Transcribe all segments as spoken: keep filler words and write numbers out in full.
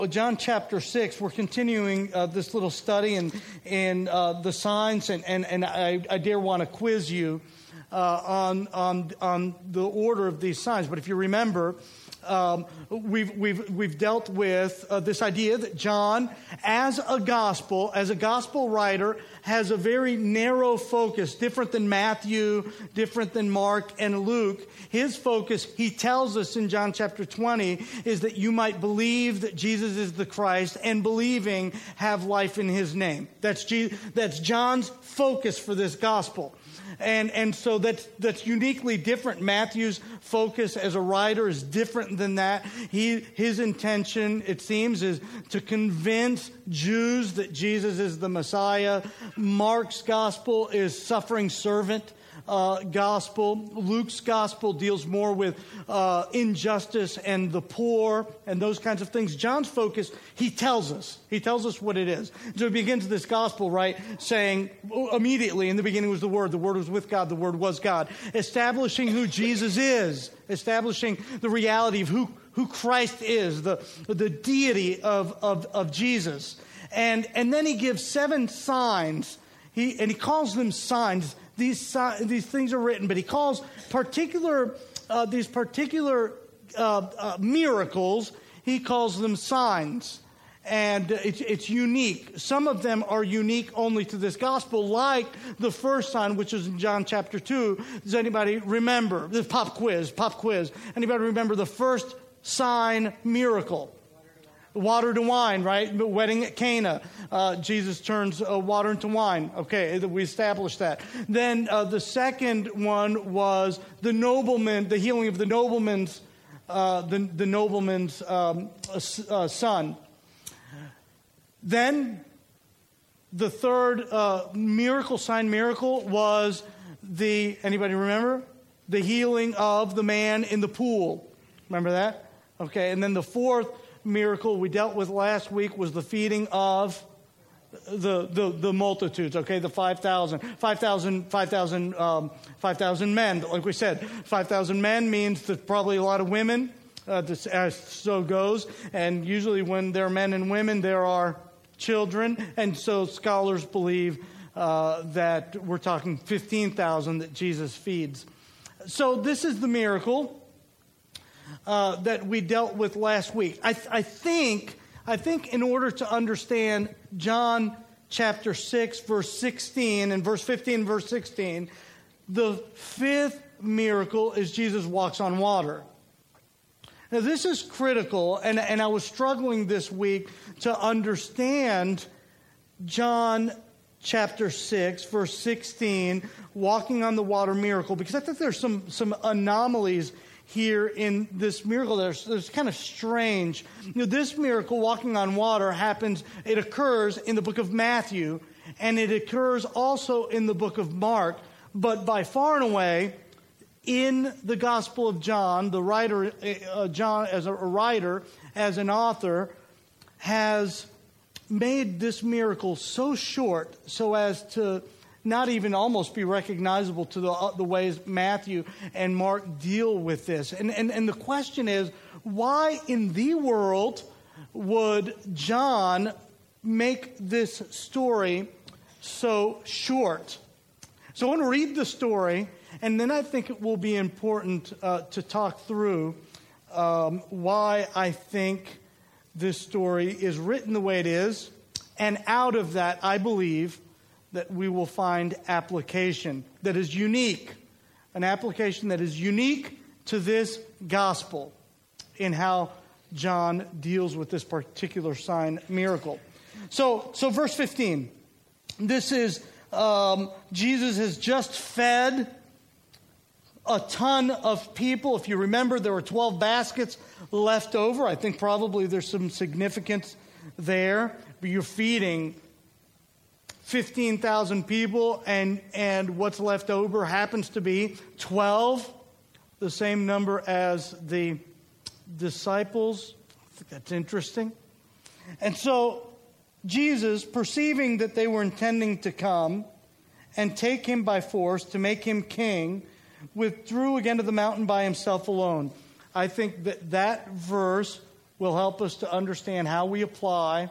John chapter six, we're continuing uh, this little study in, in uh, the signs, and, and, and I, I dare want to quiz you uh, on, on, on the order of these signs. But if you remember, um, we've, we've, we've dealt with uh, this idea that John, as a gospel, as a gospel writer, has a very narrow focus, different than Matthew, different than Mark and Luke. His focus, he tells us in John chapter twenty, is that you might believe that Jesus is the Christ, and believing have life in his name. That's, Je- that's John's focus for this gospel. And and so that's that's uniquely different. Matthew's focus as a writer is different than that. He his intention, it seems, is to convince Jews that Jesus is the Messiah. Mark's gospel is suffering servant uh, gospel. Luke's gospel deals more with uh, injustice and the poor and those kinds of things. John's focus, he tells us. He tells us what it is. So he begins this gospel, right, saying immediately, in the beginning was the Word. The Word was with God. The Word was God. Establishing who Jesus is. Establishing the reality of who, who Christ is, the, the deity of, of, of Jesus. And, and then he gives seven signs. He, and he calls them signs. These, these things are written, but he calls particular, uh, these particular uh, uh, miracles, he calls them signs. And it's, it's unique. Some of them are unique only to this gospel, like the first sign, which is in John chapter two. Does anybody remember? This pop quiz, pop quiz. Anybody remember the first sign miracle? Water to wine, right? The wedding at Cana. Uh, Jesus turns uh, water into wine. Okay, we established that. Then uh, the second one was the nobleman, the healing of the nobleman's, uh, the, the nobleman's um, uh, son. Then the third uh, miracle, sign miracle, was the, anybody remember? The healing of the man in the pool. Remember that? Okay, and then the fourth miracle we dealt with last week was the feeding of the the, the multitudes, okay, the five thousand. five thousand, five thousand, um, five thousand men, like we said. five thousand men means that probably a lot of women, uh, this, as so goes. And usually when there are men and women, there are children. And so scholars believe uh, that we're talking fifteen thousand that Jesus feeds. So this is the miracle Uh, that we dealt with last week. I, th- I think, I think in order to understand John chapter six, verse sixteen, and verse fifteen, verse sixteen, the fifth miracle is Jesus walks on water. Now this is critical, and, and I was struggling this week to understand John chapter six, verse sixteen, walking on the water miracle, because I think there's some, some anomalies here in this miracle. There's, there's kind of strange. You know, this miracle, walking on water, happens, it occurs in the book of Matthew, and it occurs also in the book of Mark, but by far and away, in the Gospel of John, the writer, uh, John as a writer, as an author, has made this miracle so short so as to not even almost be recognizable to the, uh, the ways Matthew and Mark deal with this. And, and, and the question is, why in the world would John make this story so short? So I want to read the story, and then I think it will be important uh, to talk through um, why I think this story is written the way it is. And out of that, I believe that we will find application that is unique, an application that is unique to this gospel in how John deals with this particular sign miracle. So, so verse fifteen, this is, um, Jesus has just fed a ton of people. If you remember, there were twelve baskets left over. I think probably there's some significance there, but you're feeding fifteen thousand people, and, and what's left over happens to be twelve, the same number as the disciples. I think that's interesting. And so Jesus, perceiving that they were intending to come and take him by force to make him king, withdrew again to the mountain by himself alone. I think that that verse will help us to understand how we apply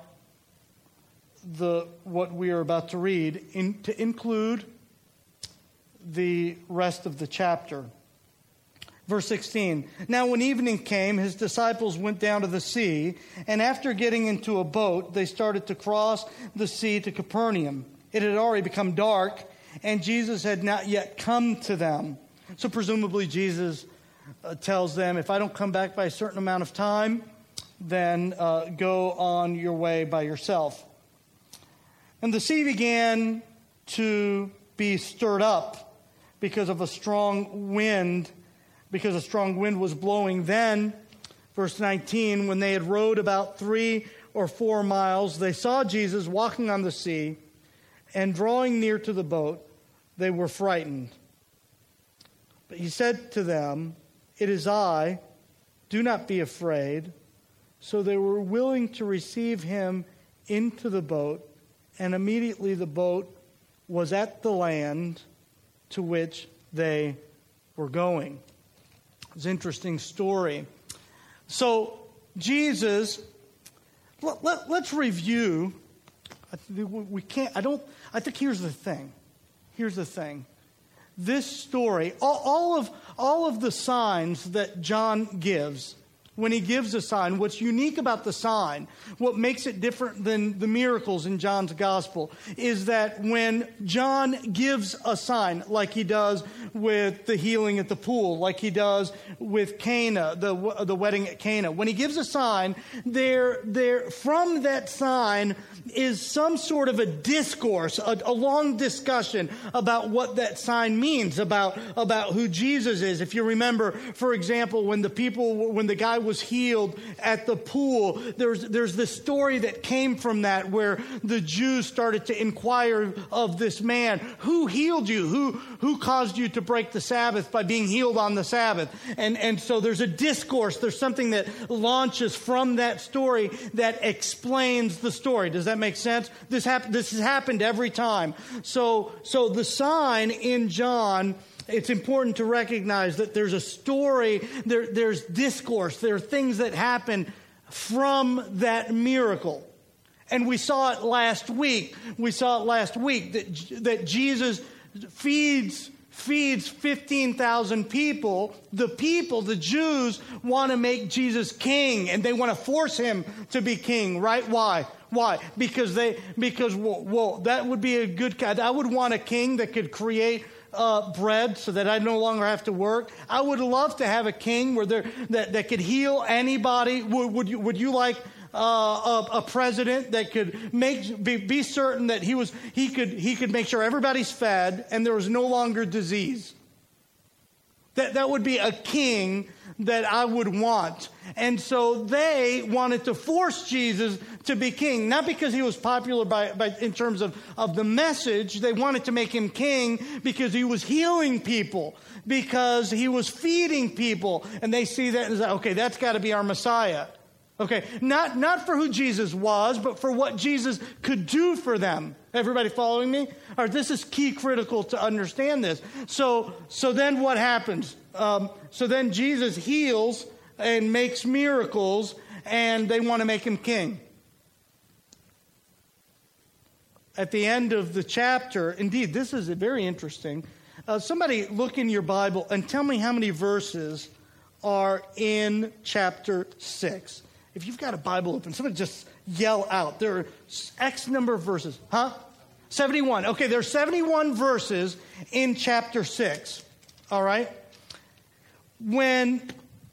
the what we are about to read in, to include the rest of the chapter. Verse sixteen, now when evening came, his disciples went down to the sea, and after getting into a boat, they started to cross the sea to Capernaum. It had already become dark, and Jesus had not yet come to them. So presumably Jesus uh, tells them, if I don't come back by a certain amount of time, then uh, go on your way by yourself. And the sea began to be stirred up because of a strong wind, because a strong wind was blowing. Then, verse nineteen, when they had rowed about three or four miles, they saw Jesus walking on the sea, and drawing near to the boat, they were frightened. But he said to them, it is I, do not be afraid. So they were willing to receive him into the boat, and immediately the boat was at the land to which they were going. It's an interesting story. So Jesus, let, let, let's review. We can't, I don't, I think here's the thing. Here's the thing. This story, all, all of all of the signs that John gives, when he gives a sign, what's unique about the sign, what makes it different than the miracles in John's gospel, is that when John gives a sign, like he does with the healing at the pool, like he does with Cana, the the wedding at Cana, when he gives a sign, there there from that sign is some sort of a discourse, a, a long discussion about what that sign means, about about who Jesus is. If you remember, for example, when the people, when the guy was healed at the pool, there's there's this story that came from that where the Jews started to inquire of this man, who healed you? Who who caused you to break the Sabbath by being healed on the Sabbath? And and so there's a discourse, there's something that launches from that story that explains the story. Does that make sense? This hap- this has happened every time. So so the sign in John, it's important to recognize that there's a story, there, there's discourse, there are things that happen from that miracle. And we saw it last week. We saw it last week that, that Jesus feeds feeds fifteen thousand people. The people, the Jews, want to make Jesus king, and they want to force him to be king, right? Why? Why? Because they, because, well, well that would be a good, I would want a king that could create Uh, bread so that I no longer have to work. I would love to have a king where there that, that could heal anybody. Would, would you would you like uh, a, a president that could make be, be certain that he was he could he could make sure everybody's fed and there was no longer disease? That that would be a king that I would want. And so they wanted to force Jesus to be king, not because he was popular by, by in terms of, of the message. They wanted to make him king because he was healing people, because he was feeding people. And they see that and say, okay, that's got to be our Messiah. Okay, not, not for who Jesus was, but for what Jesus could do for them. Everybody following me? All right, this is key critical to understand this. So, so then what happens? Um, so then Jesus heals and makes miracles, and they want to make him king. At the end of the chapter, indeed, this is very interesting. Uh, somebody look in your Bible and tell me how many verses are in chapter six. If you've got a Bible open, somebody just yell out. There are X number of verses. Huh? seventy-one. Okay, there are seventy-one verses in chapter six. All right? When,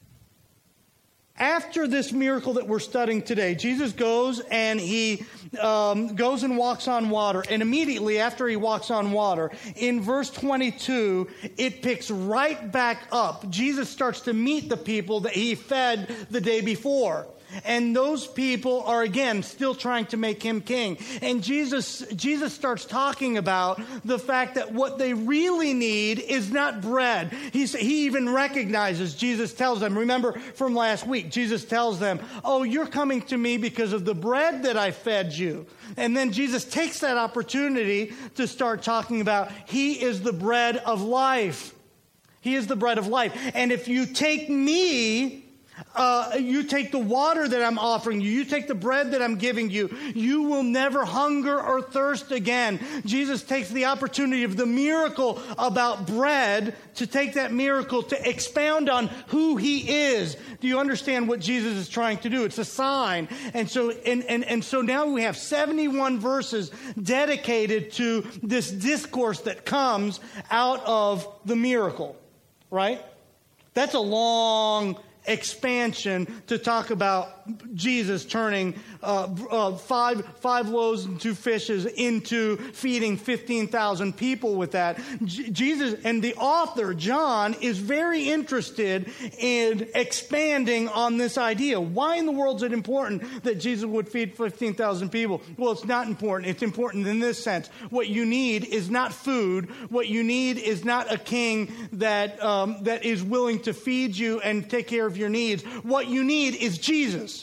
after this miracle that we're studying today, Jesus goes and he um, goes and walks on water. And immediately after he walks on water, in verse twenty-two, it picks right back up. Jesus starts to meet the people that he fed the day before. And those people are, again, still trying to make him king. And Jesus, Jesus starts talking about the fact that what they really need is not bread. He's, he even recognizes, Jesus tells them, remember from last week, Jesus tells them, oh, you're coming to me because of the bread that I fed you. And then Jesus takes that opportunity to start talking about he is the bread of life. He is the bread of life. And if you take me, Uh, you take the water that I'm offering you. You take the bread that I'm giving you. You will never hunger or thirst again. Jesus takes the opportunity of the miracle about bread to take that miracle to expound on who he is. Do you understand what Jesus is trying to do? It's a sign. And so, and, and, and so now we have seventy-one verses dedicated to this discourse that comes out of the miracle, right? That's a long expansion to talk about Jesus turning uh, uh, five five loaves and two fishes into feeding fifteen thousand people with that. J- Jesus and the author, John, is very interested in expanding on this idea. Why in the world is it important that Jesus would feed fifteen thousand people? Well, it's not important. It's important in this sense. What you need is not food. What you need is not a king that um, that is willing to feed you and take care of your needs. What you need is Jesus.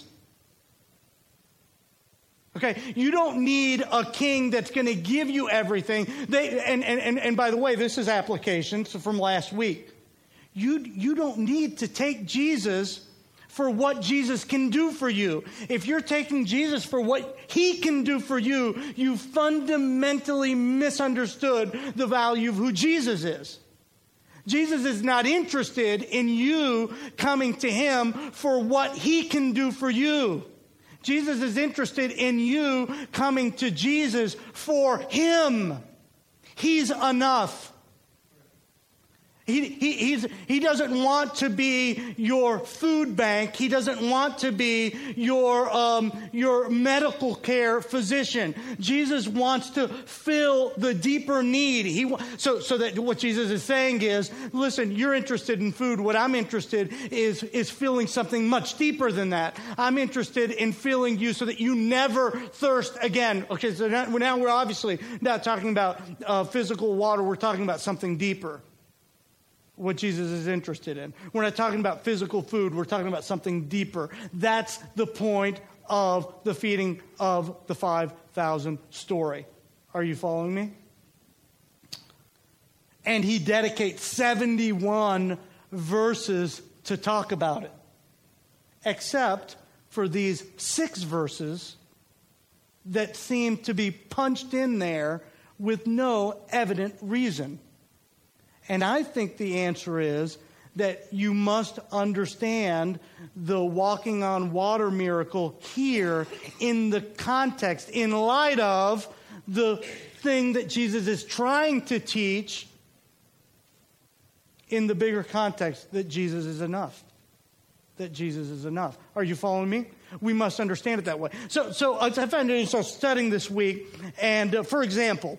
Okay, you don't need a king that's going to give you everything. They, and, and, and, and by the way, this is applications from last week. You, you don't need to take Jesus for what Jesus can do for you. If you're taking Jesus for what he can do for you, you fundamentally misunderstood the value of who Jesus is. Jesus is not interested in you coming to him for what he can do for you. Jesus is interested in you coming to Jesus for him. He's enough. He, he, he's, he doesn't want to be your food bank. He doesn't want to be your, um, your medical care physician. Jesus wants to fill the deeper need. He, so, so that what Jesus is saying is, listen, you're interested in food. What I'm interested is, is filling something much deeper than that. I'm interested in filling you so that you never thirst again. Okay, so now, now we're obviously not talking about uh, physical water. We're talking about something deeper. What Jesus is interested in. We're not talking about physical food. We're talking about something deeper. That's the point of the feeding of the five thousand story. Are you following me? And he dedicates seventy-one verses to talk about it. Except for these six verses that seem to be punched in there with no evident reason. And I think the answer is that you must understand the walking on water miracle here in the context, in light of the thing that Jesus is trying to teach in the bigger context, that Jesus is enough. That Jesus is enough. Are you following me? We must understand it that way. So, so I found it so studying this week, and uh, for example,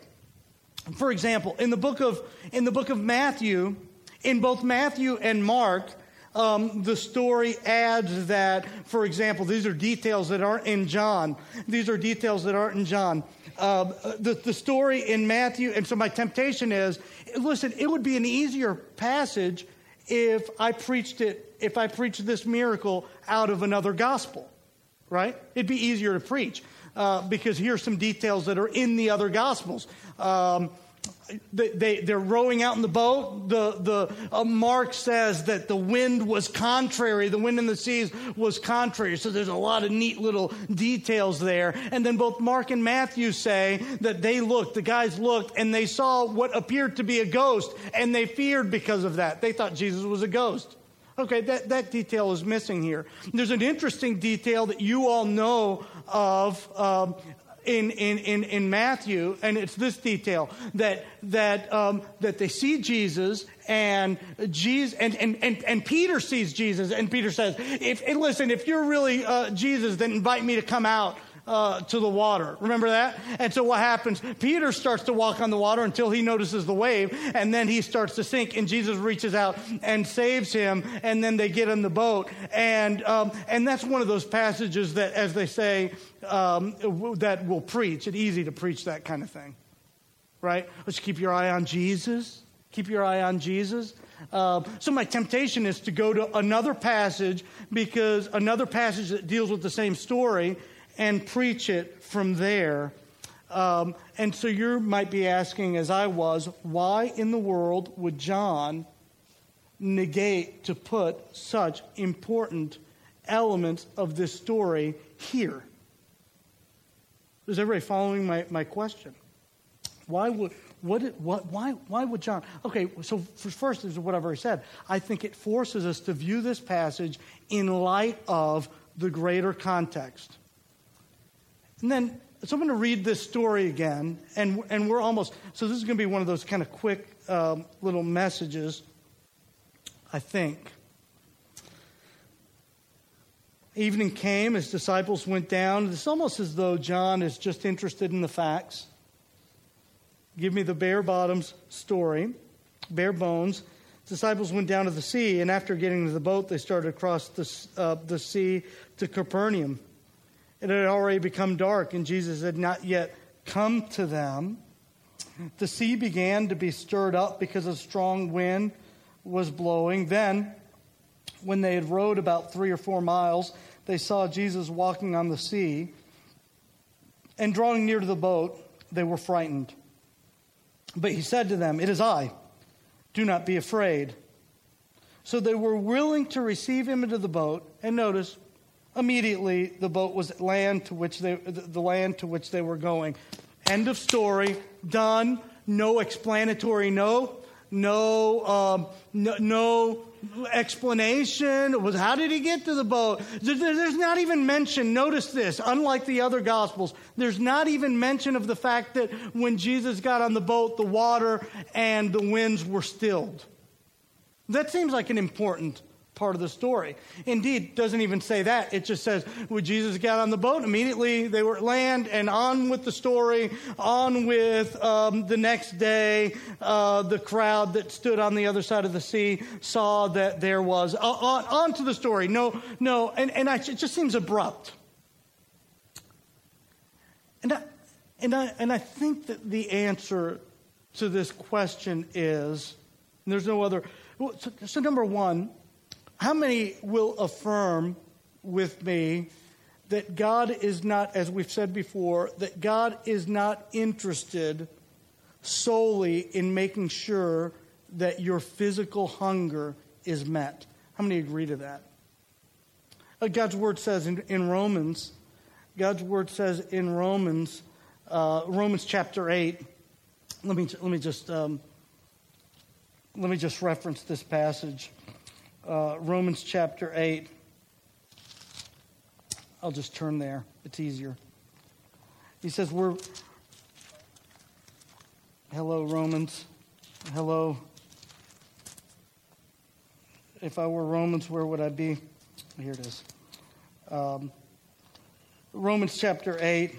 For example, in the book of in the book of Matthew, in both Matthew and Mark, um, the story adds that, for example, these are details that aren't in John. These are details that aren't in John. Uh, the, the story in Matthew, and so my temptation is, listen, it would be an easier passage if I preached it, if I preached this miracle out of another gospel, right? It'd be easier to preach. Uh, because here's some details that are in the other Gospels. Um, they, they, they're rowing out in the boat. The, the uh, Mark says that the wind was contrary. The wind in the seas was contrary. So there's a lot of neat little details there. And then both Mark and Matthew say that they looked, the guys looked, and they saw what appeared to be a ghost, and they feared because of that. They thought Jesus was a ghost. Okay, that, that detail is missing here. There's an interesting detail that you all know of um, in, in, in, in Matthew, and it's this detail, that that um, that they see Jesus, and Jesus, and, and, and, and Peter sees Jesus, and Peter says, "If and listen, if you're really uh, Jesus, then invite me to come out Uh, to the water." Remember that? And so what happens? Peter starts to walk on the water until he notices the wave, and then he starts to sink, and Jesus reaches out and saves him, and then they get in the boat. And um, and that's one of those passages that, as they say, um, that will preach. It's easy to preach that kind of thing, right? Let's keep your eye on Jesus. Keep your eye on Jesus. Uh, so my temptation is to go to another passage, because another passage that deals with the same story, and preach it from there. Um, and so you might be asking, as I was, why in the world would John negate to put such important elements of this story here. Is everybody following my, my question? Why would what what why why would John? Okay, so first is what I've already said. I think it forces us to view this passage in light of the greater context. And then, so I'm going to read this story again, and and we're almost. So this is going to be one of those kind of quick um, little messages, I think. Evening came, his disciples went down. It's almost as though John is just interested in the facts. Give me the bare bottoms story, bare bones. Disciples went down to the sea, and after getting into the boat, they started across the, uh, the sea to Capernaum. It had already become dark, and Jesus had not yet come to them. The sea began to be stirred up because a strong wind was blowing. Then, when they had rowed about three or four miles, they saw Jesus walking on the sea. And drawing near to the boat, they were frightened. But he said to them, "It is I. Do not be afraid." So they were willing to receive him into the boat. And notice, immediately the boat was land to which they, the land to which they were going. End of story. Done. No explanatory note. No, um, no, no explanation. Was how did he get to the boat? There's not even mention. Notice this. Unlike the other Gospels, there's not even mention of the fact that when Jesus got on the boat, the water and the winds were stilled. That seems like an important part of the story. Indeed, it doesn't even say that. It just says, when Jesus got on the boat, immediately they were at land, and on with the story, on with um, the next day, uh, the crowd that stood on the other side of the sea saw that there was, uh, on, on to the story. No, no, and, and I, it just seems abrupt. And I, and, I, and I think that the answer to this question is, and there's no other, so, so number one, how many will affirm with me that God is not, as we've said before, that God is not interested solely in making sure that your physical hunger is met? How many agree to that? Uh, God's word says in, in Romans, God's word says in Romans, uh, Romans chapter eight. Let me let me just um, let me just reference this passage. Uh, Romans chapter eight. I'll just turn there. It's easier. He says, we're... Hello, Romans. Hello. If I were Romans, where would I be? Here it is. Um, Romans chapter eight.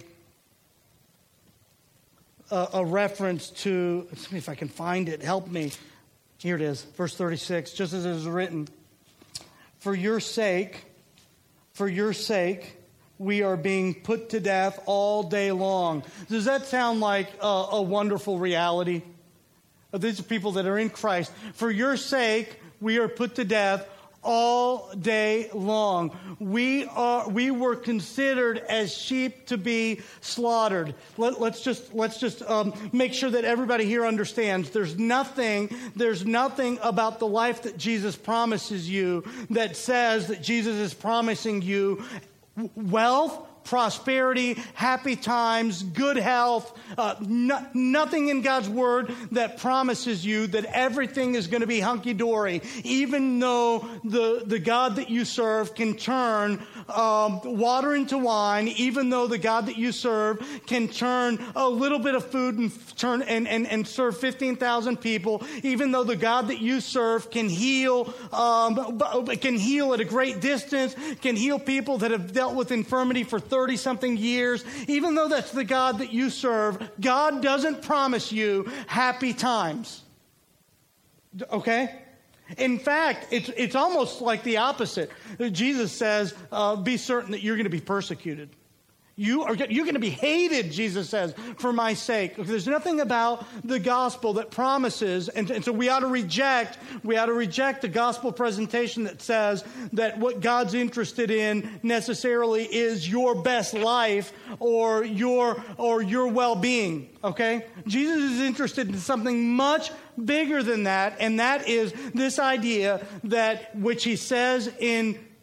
Uh, a reference to... Let's see if I can find it. Help me. Here it is, verse thirty-six, just as it is written, for your sake, for your sake, we are being put to death all day long. Does that sound like a, a wonderful reality? These are people that are in Christ. For your sake, we are put to death all day long. We are, we were considered as sheep to be slaughtered. Let, let's just, let's just um, make sure that everybody here understands. There's nothing, there's nothing about the life that Jesus promises you that says that Jesus is promising you wealth, prosperity, happy times, good health, uh, no, nothing in God's word that promises you that everything is going to be hunky-dory, even though the, the God that you serve can turn um, water into wine, even though the God that you serve can turn a little bit of food and turn and, and, and serve fifteen thousand people, even though the God that you serve can heal, um, can heal at a great distance, can heal people that have dealt with infirmity for thirty-something years, even though that's the God that you serve, God doesn't promise you happy times. Okay? In fact, it's it's almost like the opposite. Jesus says, uh, be certain that you're going to be persecuted. You are you're going to be hated, Jesus says, for my sake. There's nothing about the gospel that promises, and, and so we ought to reject, we ought to reject the gospel presentation that says that what God's interested in necessarily is your best life or your or your well-being. Okay? Jesus is interested in something much bigger than that, and that is this idea that which he says in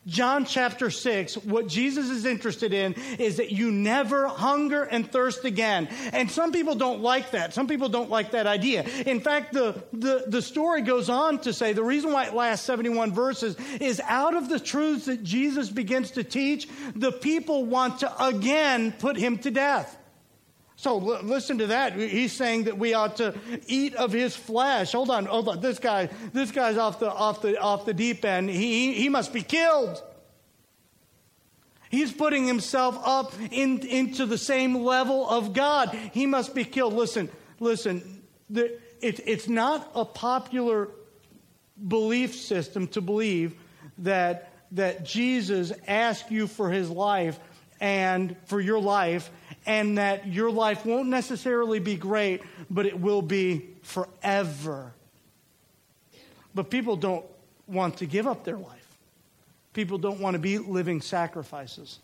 John chapter six, what Jesus is interested in is that you never hunger and thirst again. And some people don't like that. Some people don't like that idea. In fact, the, the, the story goes on to say the reason why it lasts seventy-one verses is out of the truths that Jesus begins to teach, the people want to again put him to death. So l- listen to that. He's saying that we ought to eat of his flesh. Hold on, hold on. This guy, this guy's off the off the off the deep end. He he must be killed. He's putting himself up in, into the same level of God. He must be killed. Listen, listen. The, it, it's not a popular belief system to believe that that Jesus asked you for his life and for your life, and that your life won't necessarily be great, but it will be forever. But people don't want to give up their life. People don't want to be living sacrifices.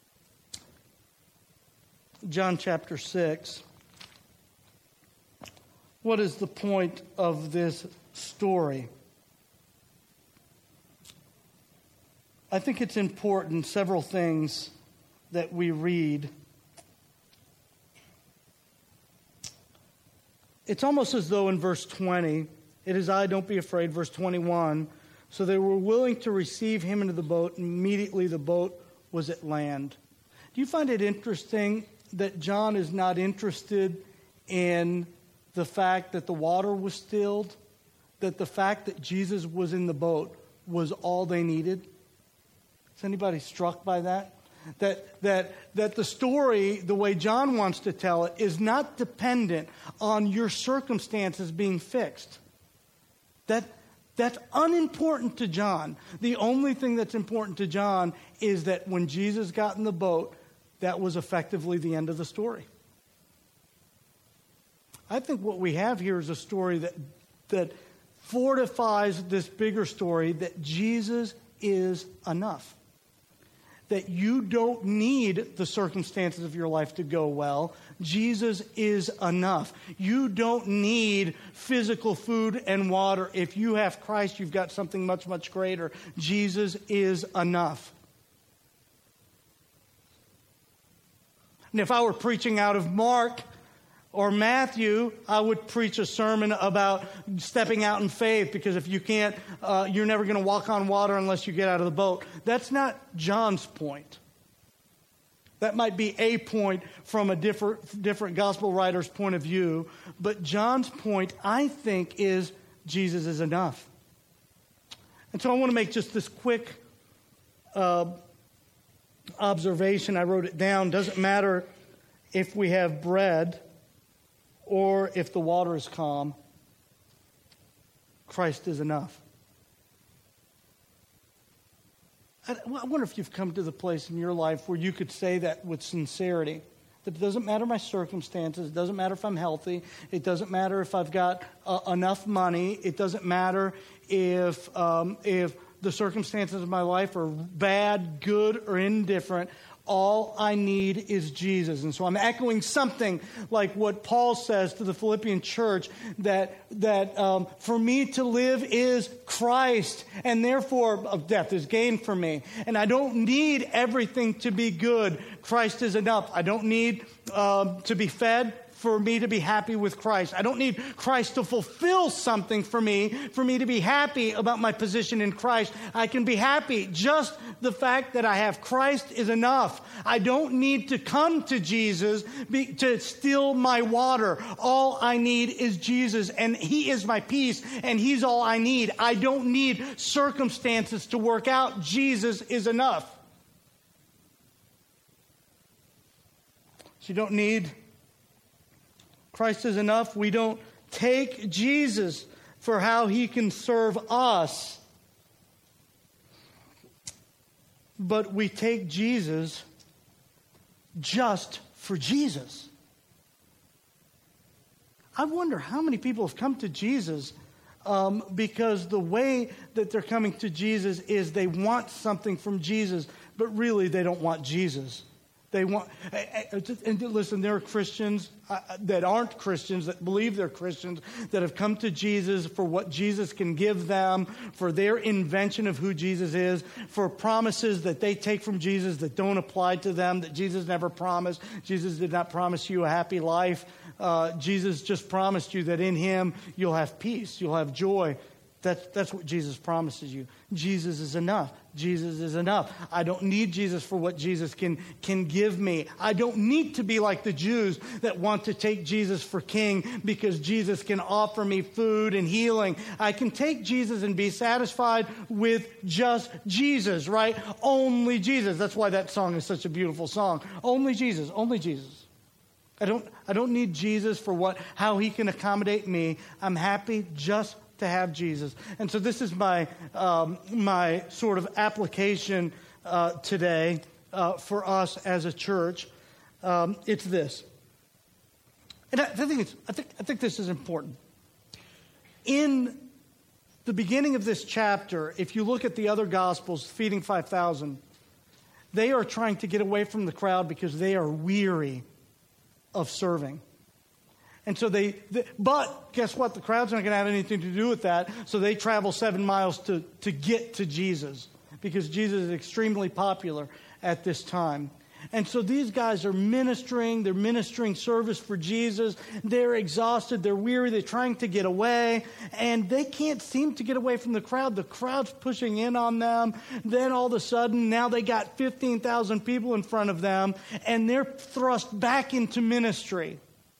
John chapter six. What is the point of this story? I think it's important, several things that we read. It's almost as though in verse twenty, it is I, don't be afraid, verse twenty-one, so they were willing to receive him into the boat, and immediately the boat was at land. Do you find it interesting that John is not interested in the fact that the water was stilled, that the fact that Jesus was in the boat was all they needed? Is anybody struck by that? That that that the story, the way John wants to tell it, is not dependent on your circumstances being fixed. That that's unimportant to John. The only thing that's important to John is that when Jesus got in the boat, that was effectively the end of the story. I think what we have here is a story that that fortifies this bigger story that Jesus is enough. That you don't need the circumstances of your life to go well. Jesus is enough. You don't need physical food and water. If you have Christ, you've got something much, much greater. Jesus is enough. And if I were preaching out of Mark or Matthew, I would preach a sermon about stepping out in faith, because if you can't, uh, you're never going to walk on water unless you get out of the boat. That's not John's point. That might be a point from a different, different gospel writer's point of view, but John's point, I think, is Jesus is enough. And so I want to make just this quick uh, observation. I wrote it down. Doesn't matter if we have bread or if the water is calm, Christ is enough. I wonder if you've come to the place in your life where you could say that with sincerity. That it doesn't matter my circumstances. It doesn't matter if I'm healthy. It doesn't matter if I've got uh, enough money. It doesn't matter if um, if the circumstances of my life are bad, good, or indifferent. All I need is Jesus. And so I'm echoing something like what Paul says to the Philippian church, that that um, for me to live is Christ, and therefore of death is gain for me. And I don't need everything to be good. Christ is enough. I don't need um, to be fed for me to be happy with Christ. I don't need Christ to fulfill something for me, for me to be happy about my position in Christ. I can be happy. Just the fact that I have Christ is enough. I don't need to come to Jesus be, to still my water. All I need is Jesus, and He is my peace, and He's all I need. I don't need circumstances to work out. Jesus is enough. So you don't need Christ is enough. We don't take Jesus for how He can serve us, but we take Jesus just for Jesus. I wonder how many people have come to Jesus um, because the way that they're coming to Jesus is they want something from Jesus, but really they don't want Jesus. They want, and listen, there are Christians that aren't Christians, that believe they're Christians, that have come to Jesus for what Jesus can give them, for their invention of who Jesus is, for promises that they take from Jesus that don't apply to them, that Jesus never promised. Jesus did not promise you a happy life. Uh, Jesus just promised you that in him you'll have peace, you'll have joy. That's, that's what Jesus promises you. Jesus is enough. Jesus is enough. I don't need Jesus for what Jesus can, can give me. I don't need to be like the Jews that want to take Jesus for king because Jesus can offer me food and healing. I can take Jesus and be satisfied with just Jesus, right? Only Jesus. That's why that song is such a beautiful song. Only Jesus. Only Jesus. I don't, I don't need Jesus for what, how he can accommodate me. I'm happy just to have Jesus. And so this is my um, my sort of application uh, today uh, for us as a church. Um, it's this, and I, I think it's I think I think this is important. In the beginning of this chapter, if you look at the other Gospels, feeding five thousand, they are trying to get away from the crowd because they are weary of serving. And so they, they, but guess what? The crowd's not going to have anything to do with that. So they travel seven miles to, to get to Jesus because Jesus is extremely popular at this time. And so these guys are ministering. They're ministering service for Jesus. They're exhausted. They're weary. They're trying to get away. And they can't seem to get away from the crowd. The crowd's pushing in on them. Then all of a sudden, now they got fifteen thousand people in front of them. And they're thrust back into ministry.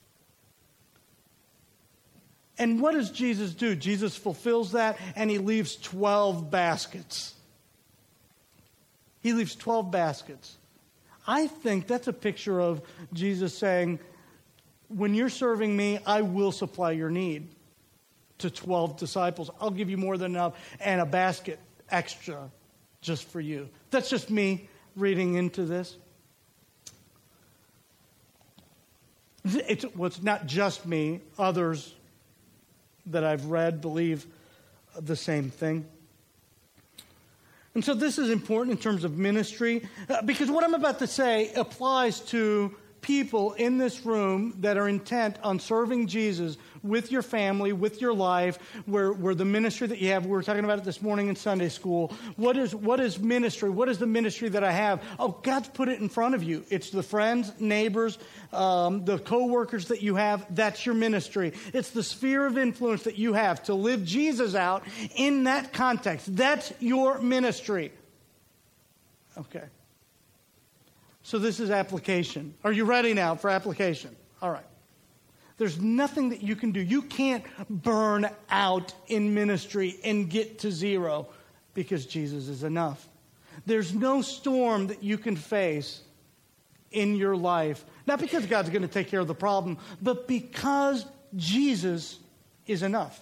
And what does Jesus do? Jesus fulfills that, and he leaves twelve baskets. He leaves twelve baskets. I think that's a picture of Jesus saying, when you're serving me, I will supply your need. To twelve disciples, I'll give you more than enough, and a basket extra just for you. That's just me reading into this. It's, well, it's not just me. Others that I've read believe the same thing. And so this is important in terms of ministry, uh, because what I'm about to say applies to people in this room that are intent on serving Jesus with your family, with your life, where, where the ministry that you have, we were talking about it this morning in Sunday school. What is, what is ministry? What is the ministry that I have? Oh, God's put it in front of you. It's the friends, neighbors, um, the co-workers that you have. That's your ministry. It's the sphere of influence that you have to live Jesus out in that context. That's your ministry. Okay. So this is application. Are you ready now for application? All right. There's nothing that you can do. You can't burn out in ministry and get to zero because Jesus is enough. There's no storm that you can face in your life, not because God's going to take care of the problem, but because Jesus is enough.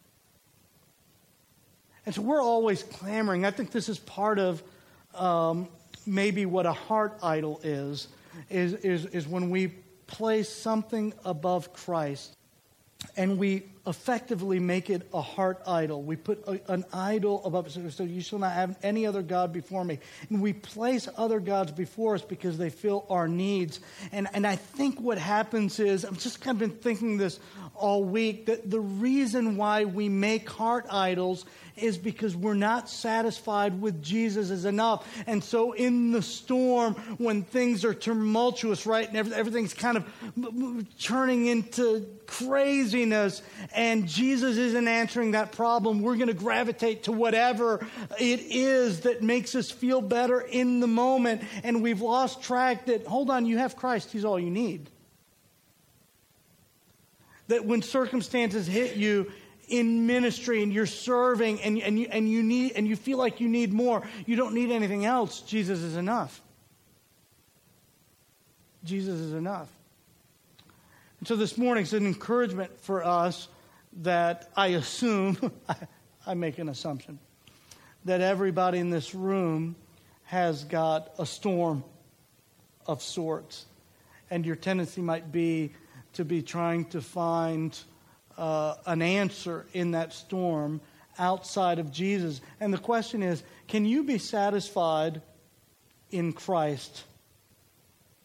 And so we're always clamoring. I think this is part of um, maybe what a heart idol is, is, is, is when we place something above Christ and we effectively make it a heart idol. We put a, an idol above it. So you shall not have any other God before me. And we place other gods before us because they fill our needs. And, and I think what happens is, I've just kind of been thinking this all week, that the reason why we make heart idols is because we're not satisfied with Jesus as enough. And so in the storm, when things are tumultuous, right, and everything's kind of turning into craziness, and Jesus isn't answering that problem, we're going to gravitate to whatever it is that makes us feel better in the moment. And we've lost track that, hold on, you have Christ. He's all you need. That when circumstances hit you in ministry and you're serving and, and, you, and, you need, and you feel like you need more, you don't need anything else. Jesus is enough. Jesus is enough. And so this morning is an encouragement for us that I assume, I make an assumption, that everybody in this room has got a storm of sorts. And your tendency might be to be trying to find uh, an answer in that storm outside of Jesus. And the question is, can you be satisfied in Christ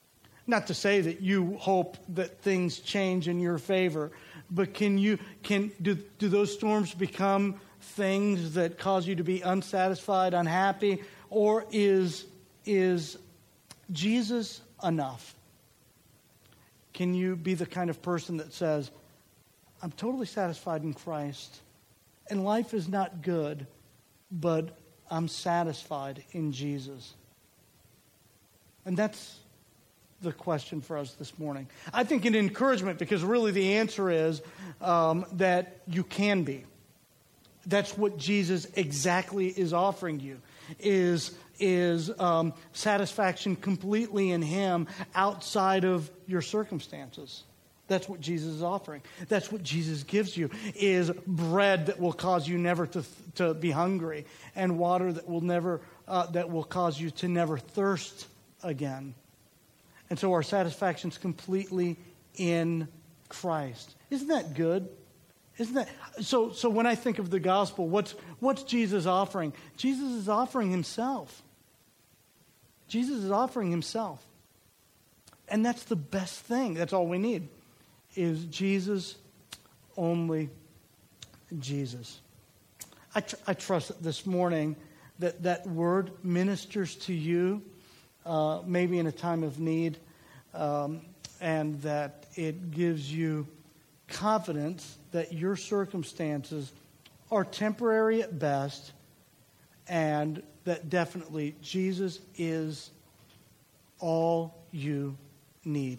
Not to say that you hope that things change in your favor, but can you can do do those storms become things that cause you to be unsatisfied, unhappy, or is is Jesus enough? Can you be the kind of person that says, I'm totally satisfied in Christ, and life is not good, but I'm satisfied in Jesus? And that's the question for us this morning. I think an encouragement, because really the answer is um, that you can be. That's what Jesus exactly is offering you, is, is um, satisfaction completely in Him outside of your circumstances. That's what Jesus is offering. That's what Jesus gives you, is bread that will cause you never to to be hungry, and water that will never uh, that will cause you to never thirst again. And so our satisfaction is completely in Christ. Isn't that good? Isn't that so? So when I think of the gospel, what's what's Jesus offering? Jesus is offering Himself. Jesus is offering Himself, and that's the best thing. That's all we need. Is Jesus, only Jesus. I, tr- I trust that this morning that that word ministers to you, uh, maybe in a time of need, um, and that it gives you confidence that your circumstances are temporary at best, and that definitely Jesus is all you need.